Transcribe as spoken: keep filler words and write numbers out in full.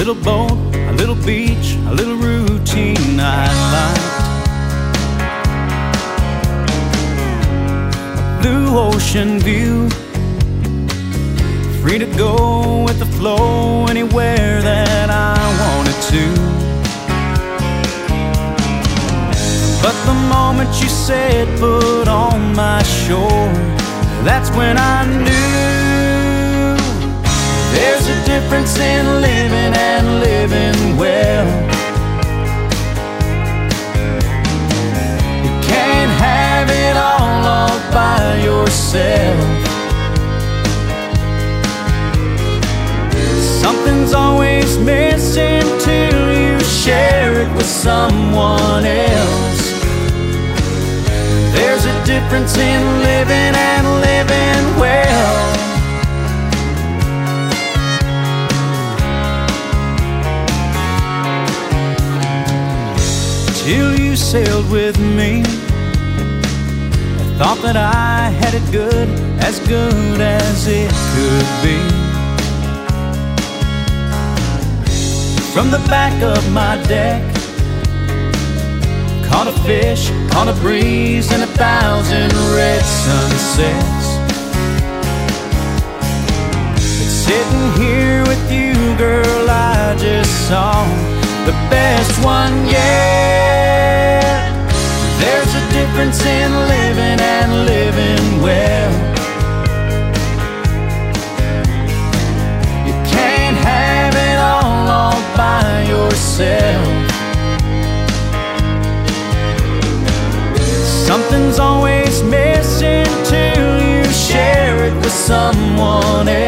little boat, a little beach, a little routine I liked. A blue ocean view, free to go with the flow anywhere that I wanted to. But the moment you said put on my shore, that's when I knew there's a difference in living and living well. You can't have it all all by yourself. Something's always missing till you share it with someone else. There's a difference in living and living well. Till you sailed with me, I thought that I had it good, as good as it could be. From the back of my deck, caught a fish, caught a breeze, and a thousand red sunsets. But sitting here with you, girl, I just saw the best one yet. There's a difference in living and living well. You can't have it all all by yourself. Something's always missing till you share it with someone else.